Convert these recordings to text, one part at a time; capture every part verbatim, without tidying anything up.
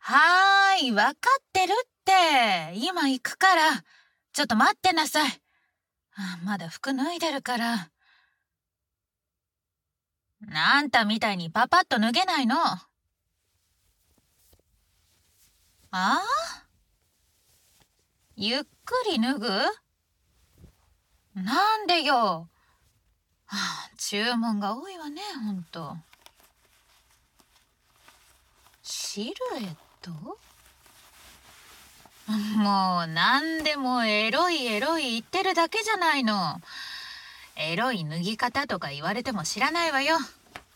はーい、わかってるって。今行くから。ちょっと待ってなさい。あまだ服脱いでるから。あんたみたいにパパッと脱げないの。ああ？ゆっくり脱ぐ？なんでよ。はあ、注文が多いわね、ほんと。シルエット？もう何でもエロいエロい言ってるだけじゃないの。エロい脱ぎ方とか言われても知らないわよ。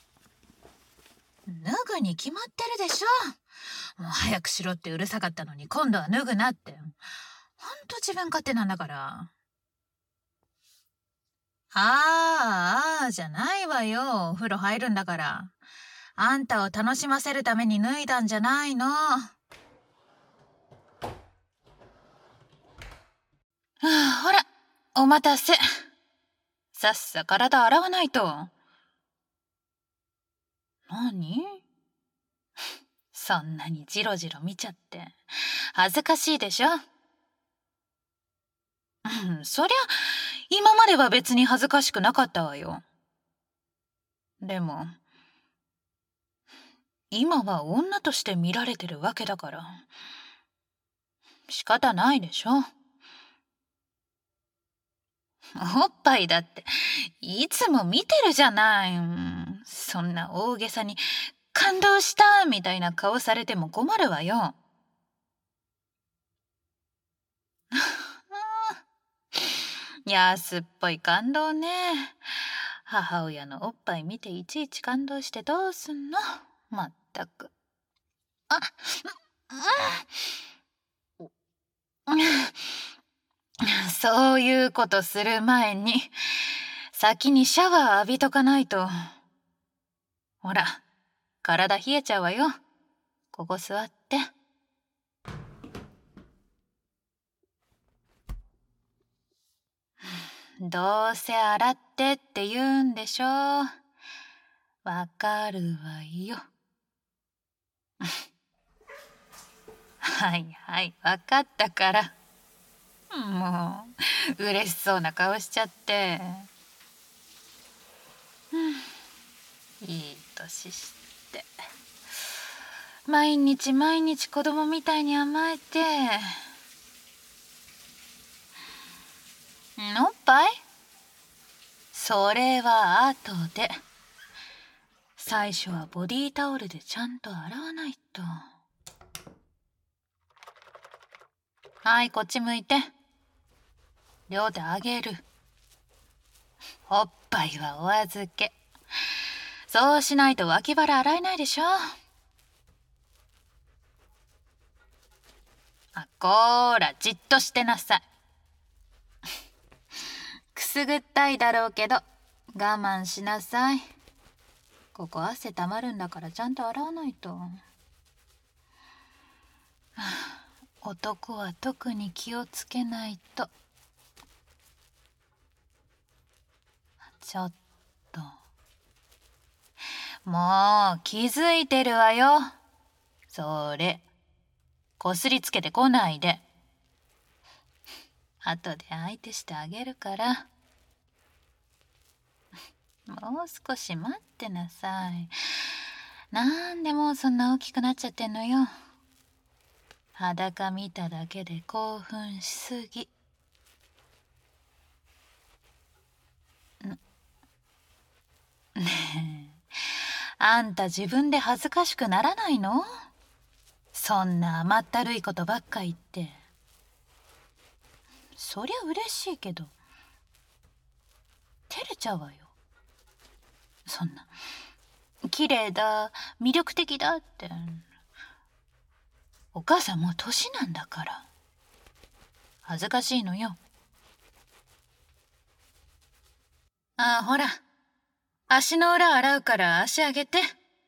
脱ぐに決まってるでしょ。もう早くしろってうるさかったのに今度は脱ぐなって。ほんと自分勝手なんだから。あーあーじゃないわよ。お風呂入るんだから。あんたを楽しませるために脱いだんじゃないの。はあ、ほら、お待たせ。さっさ体洗わないと。何？そんなにジロジロ見ちゃって恥ずかしいでしょ。うん、そりゃ今までは別に恥ずかしくなかったわよ。でも今は女として見られてるわけだから仕方ないでしょ。おっぱいだっていつも見てるじゃない。そんな大げさに感動したみたいな顔されても困るわよ。安っぽい感動ね。母親のおっぱい見ていちいち感動してどうすんの。まったく。あ、うん、そういうことする前に先にシャワー浴びとかないと。ほら、体冷えちゃうわよ。ここ座って。どうせ洗ってって言うんでしょ。わかるわよ。はいはい、わかったから。もう、嬉しそうな顔しちゃって。いい年して。毎日毎日子供みたいに甘えて。おっぱい？それは後で。最初はボディータオルでちゃんと洗わないと。はい、こっち向いて。両手あげる。おっぱいはお預け。そうしないと脇腹洗えないでしょ。あ、こーら、じっとしてなさい。くすぐったいだろうけど我慢しなさい。ここ汗たまるんだからちゃんと洗わないと。はあ、男は特に気をつけないと。ちょっともう気づいてるわよ。それこすりつけてこないで。後で相手してあげるから。もう少し待ってなさい。なんでもうそんな大きくなっちゃってんのよ。裸見ただけで興奮しすぎ。ねえ、あんた自分で恥ずかしくならないの？そんな甘ったるいことばっか言って。そりゃ嬉しいけど照れちゃうわよ。そんな綺麗だ魅力的だって。お母さんもう年なんだから恥ずかしいのよ。ああ、ほら足の裏洗うから足上げて。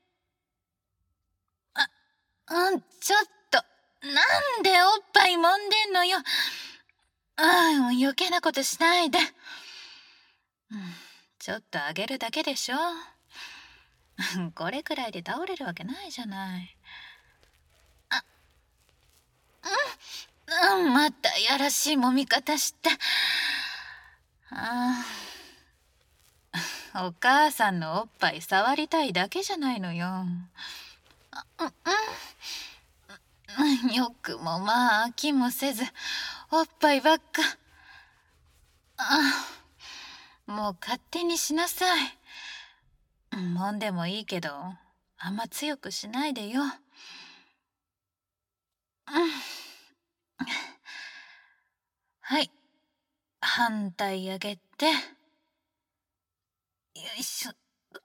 あ、うん、ちょっとなんでおっぱい揉んでんのよ。ああ、余計なことしないで。うん、ちょっと上げるだけでしょ。これくらいで倒れるわけないじゃない。あ、 やらしい揉み方した。ああ、お母さんのおっぱい触りたいだけじゃないのよ。あうんうん、よくもまあ飽きもせずおっぱいばっか。ああ、もう勝手にしなさい。揉んでもいいけどあんま強くしないでよ。うん、はい、反対上げて、よいしょ。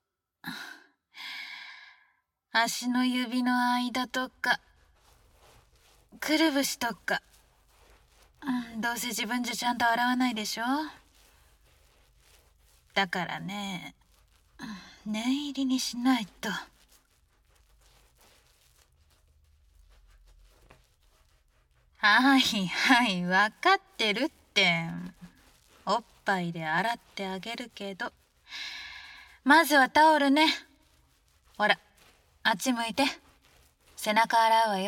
足の指の間とかくるぶしとか、うん、どうせ自分じゃちゃんと洗わないでしょ。だからね、念入りにしないと。はいはい分かってるって。おっぱいで洗ってあげるけど、まずはタオルね。ほら、あっち向いて。背中洗うわよ。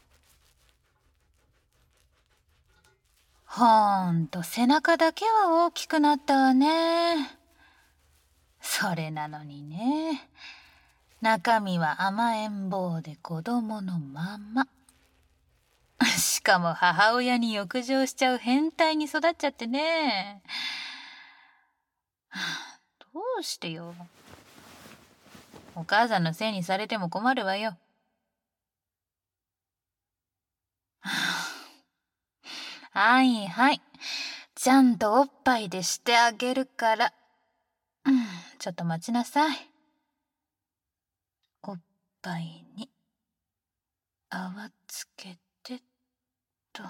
ほーんと背中だけは大きくなったわね。それなのにね、中身は甘えん坊で子供のまま。しかも母親に浴場しちゃう変態に育っちゃってね。どうしてよ。お母さんのせいにされても困るわよ。はいはい。ちゃんとおっぱいでしてあげるから。うん、ちょっと待ちなさい。おっぱいに泡つけてっと。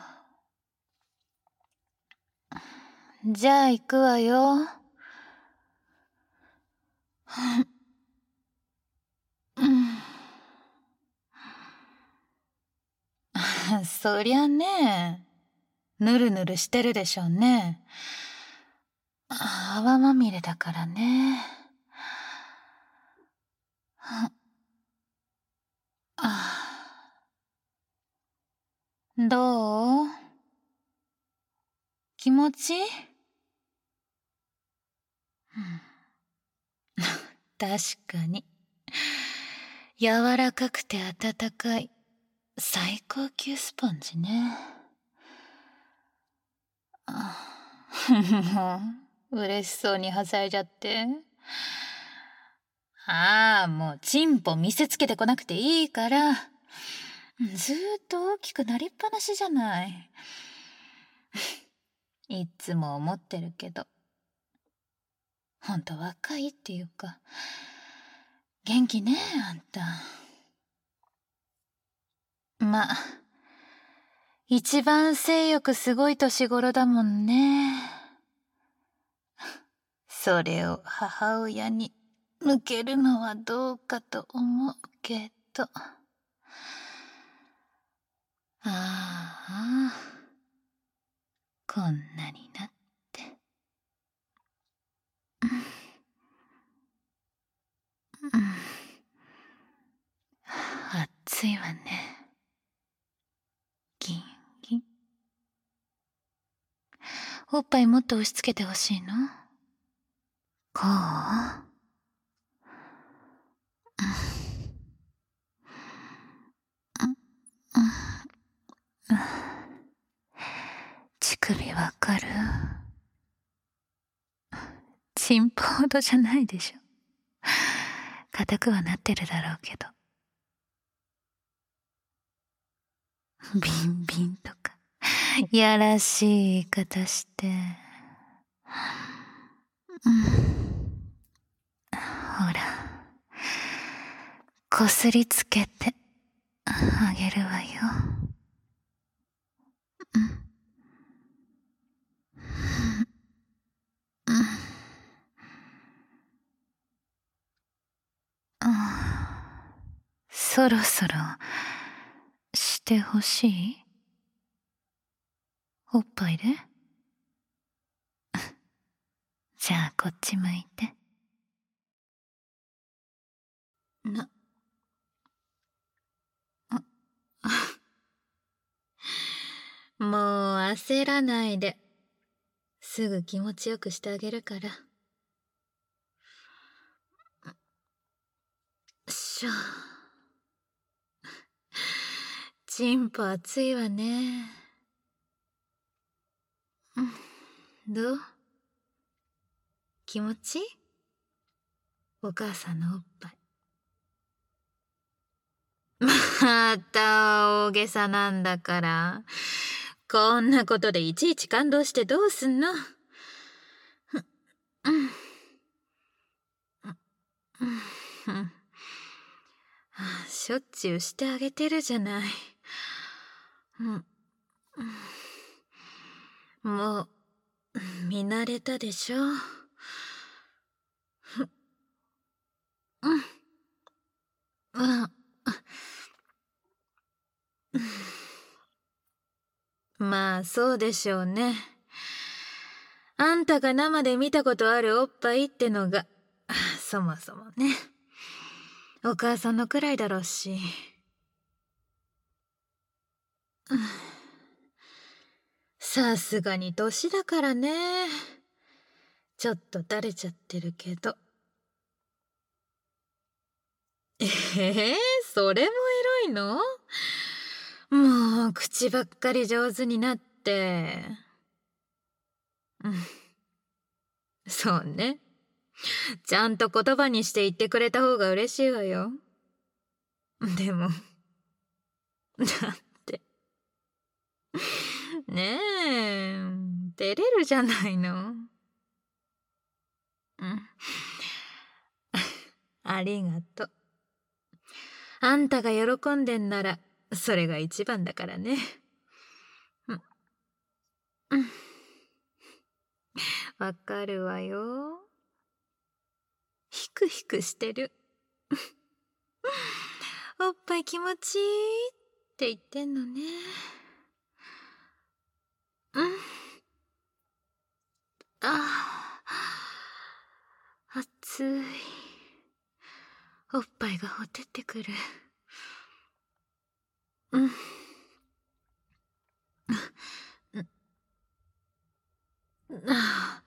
じゃあ行くわよ。うん、そりゃね、ぬるぬるしてるでしょうね。泡まみれだからね。あ、どう？気持ち？確かに。柔らかくて温かい最高級スポンジね。もう嬉しそうにはしゃいじゃって。ああ、もうチンポ見せつけてこなくていいから。ずーっと大きくなりっぱなしじゃない。いっつも思ってるけど、ほんと若いっていうか、元気ねあんた。まあ、一番性欲すごい年頃だもんね。それを母親に向けるのはどうかと思うけど。ああ、こんなになって。うん、暑いわね。ギンギン。おっぱいもっと押し付けてほしいの？こう？乳首わかる？チンポほどじゃないでしょ。硬くはなってるだろうけど。ビンビンとかやらしい言い方して。うん、ほら、こすりつけてあげるわよ。うん、うん、うん、そろそろしてほしい？おっぱいで？じゃあこっち向いて。な、もう焦らないで。すぐ気持ちよくしてあげるから。しょ。チンポ熱いわね。どう？気持ちいい？お母さんのおっぱい。また大げさなんだから。こんなことでいちいち感動してどうすんの？しょっちゅうしてあげてるじゃない。もう見慣れたでしょ。まあそうでしょうね。あんたが生で見たことあるおっぱいってのがそもそもね、お母さんのくらいだろうし。さすがに年だからね。ちょっと垂れちゃってるけど。ええー、それもエロいの？もう口ばっかり上手になって。うん、そうね。ちゃんと言葉にして言ってくれた方が嬉しいわよ。でもだってねえ、照れるじゃないの。うん、ありがとう。あんたが喜んでんならそれが一番だからね。うん、わかるわよ。ヒクヒクしてる。おっぱい気持ちいいって言ってんのね。うん。ああ、熱い。おっぱいがほてってくる。うん。あ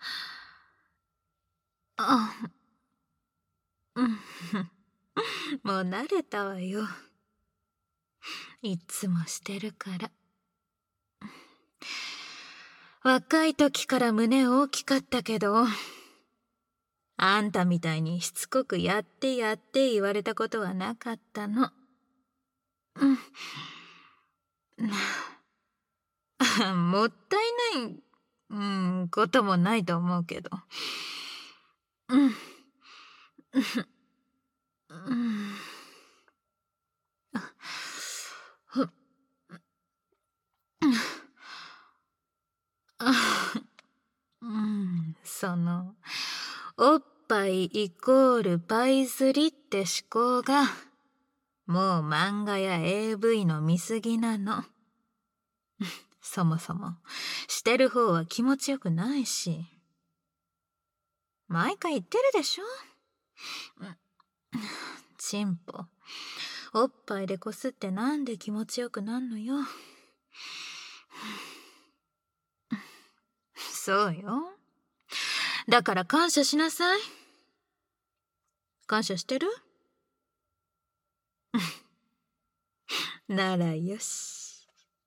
あ、うん。もう慣れたわよ。いつもしてるから。若い時から胸大きかったけど、あんたみたいにしつこくやってやって言われたことはなかったの。うん。もったいない、うん、こともないと思うけど。うん。うん。うん、そのおっぱいイコールパイ釣りって思考がもう漫画や エーブイ の見過ぎなの。そもそもしてる方は気持ちよくないし。毎回言ってるでしょ。チンポおっぱいでこすってなんで気持ちよくなんのよ。そうよ。だから感謝しなさい。感謝してる？ならよし。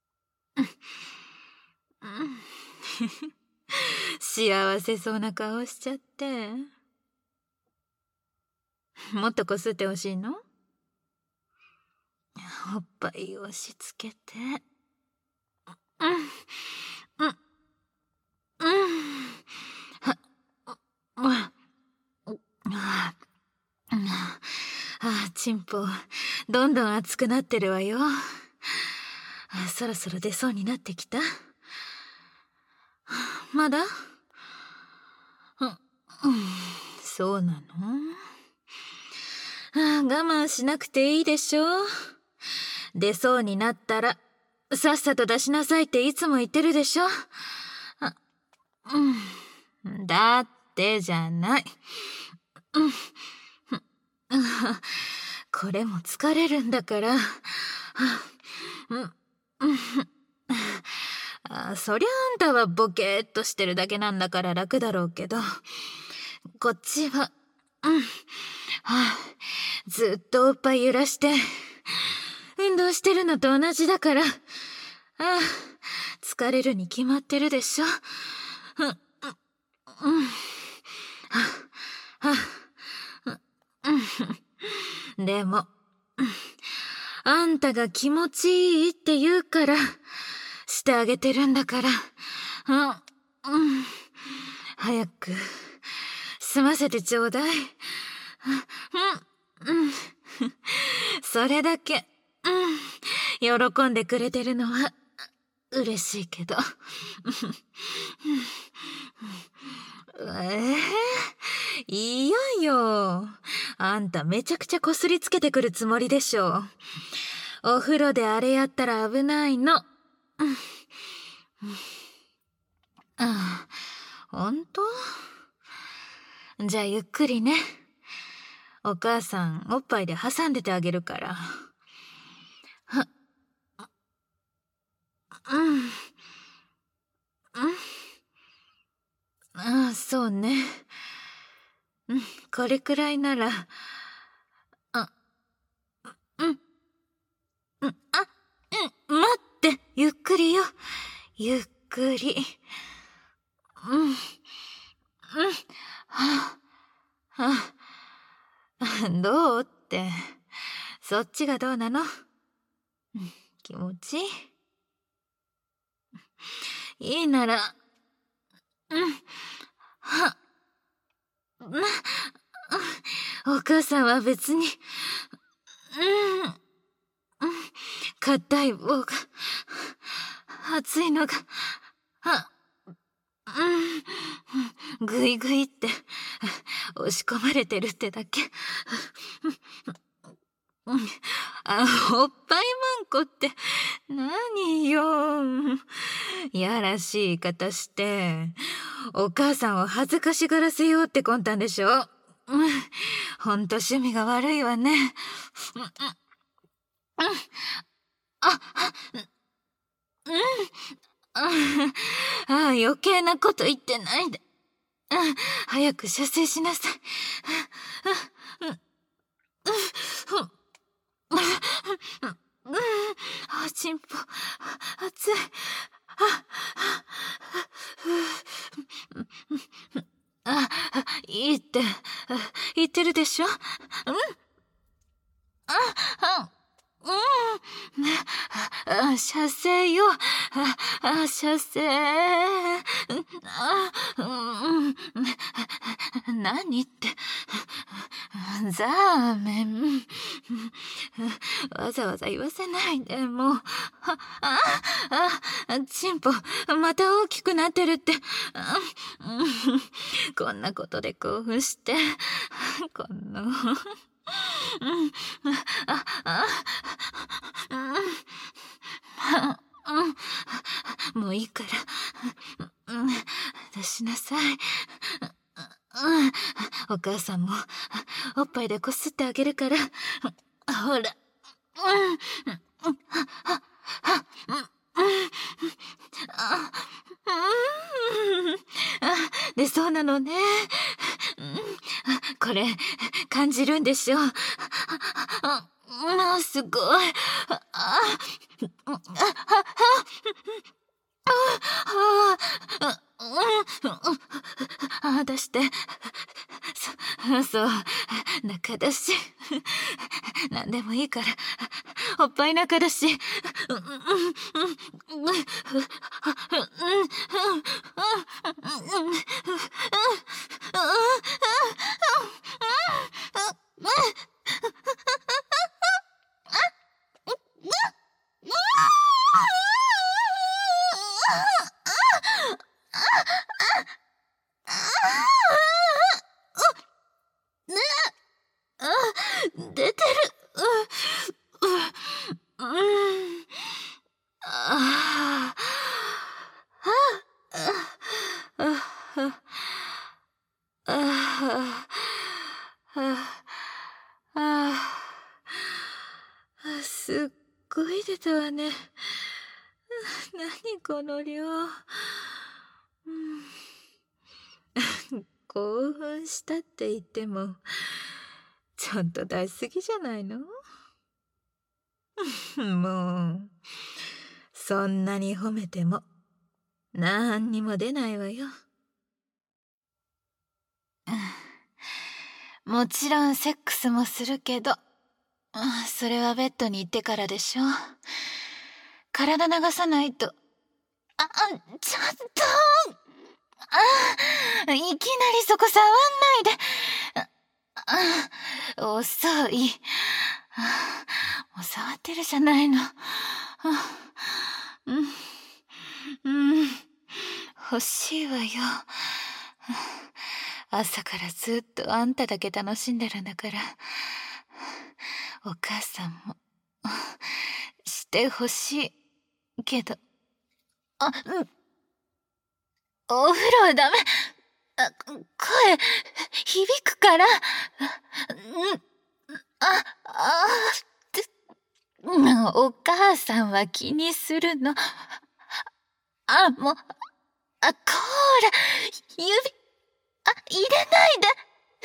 幸せそうな顔しちゃって。もっとこすってほしいの？おっぱい押し付けて。うんうんうん。ああ、チンポどんどん熱くなってるわよ。あ、そろそろ出そうになってきた。まだ？うん、そうなの？あ、我慢しなくていいでしょ。出そうになったらさっさと出しなさいっていつも言ってるでしょ。あ、うん、だってじゃない。うん、これも疲れるんだから。うん、あ、 そりゃあんたはボケーっとしてるだけなんだから楽だろうけど、こっちは、うん、はあ、ずっとおっぱい揺らして、運動してるのと同じだから、ああ、疲れるに決まってるでしょ。うん、うん、うん、はあ、はあ、うん、でも、あんたが気持ちいいって言うから、してあげてるんだから、うん、うん、早く、済ませてちょうだい。うん、うん、それだけ、うん、喜んでくれてるのは、嬉しいけど。えー、いやよ。あんためちゃくちゃこすりつけてくるつもりでしょ。お風呂であれやったら危ないの。あ、ほんと？じゃあゆっくりね。お母さんおっぱいで挟んでてあげるから。は、うん。うん。ああ、そうね。うん、これくらいなら、あ、うん、うん、あ、うん、待って、ゆっくりよ。ゆっくり。うん、うん、はあ、はあ、どうって、そっちがどうなの？うん、気持ちいい？いいなら、うん、は、な、お母さんは別に、うん、硬い棒が、熱いのが、あ、うん、ぐいぐいって押し込まれてるってだけ。あ、おっぱいまんこって何よ。やらしい言い方して、お母さんを恥ずかしがらせようって魂胆でしょ。ほんと趣味が悪いわね。あ、うん、ああ、余計なこと言ってないで。早く射精しなさい。あ、チンポ、熱い。あ、いいって言ってるでしょ。うん。あ、あ、うん。射精よ。あ、射精。あ、うん。何って。ザーメン。わざわざ言わせないで、もう。あ、あ、あ、チンポ、また大きくなってるって。こんなことで興奮して、この。あ、あ、もういいから、出しなさい。お母さんもおっぱいでこすってあげるから、ほら。で、そうなのね。これ感じるんでしょ。あ、すごい。あ、あ、出して。そ、そう、中だし。何でもいいから、おっぱい中だし。出てる。うん。ああ、すっごい出たわね。 何この量。うん、興奮したって言ってもちょっと出しすぎじゃないの？もうそんなに褒めてもなんにも出ないわよ。もちろんセックスもするけど、それはベッドに行ってからでしょ。体流さないと。あ、ちょっとあ、いきなりそこ触んないで。あ、遅い。もう触ってるじゃないの。うん、うん、欲しいわよ。朝からずっとあんただけ楽しんでるんだから、お母さんもしてほしいけど。あ、うん。お風呂ダメ。あ、声響くから。うん。あ、あー、お母さんは気にするの。あ、もう、あ、こーら、指、あ、入れないで。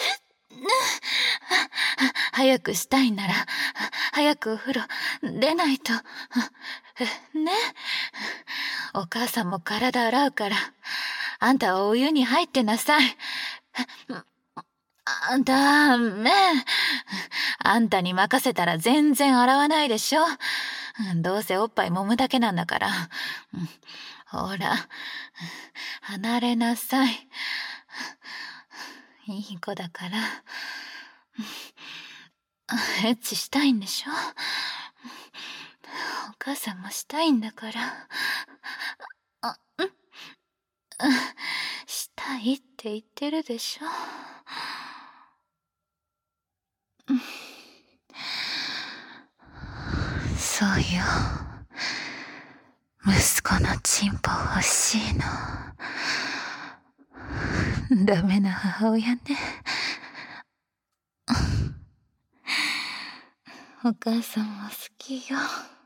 早くしたいなら、早くお風呂出ないと。ね。お母さんも体洗うから、あんたはお湯に入ってなさい。あ、ダメ。あんたに任せたら全然洗わないでしょ。どうせおっぱい揉むだけなんだから。ほら、離れなさい。いい子だから。エッチしたいんでしょ。お母さんもしたいんだから。あ、うん。したいって言ってるでしょ。そうよ。息子のチンポ欲しいの。ダメな母親ね。お母さんも好きよ。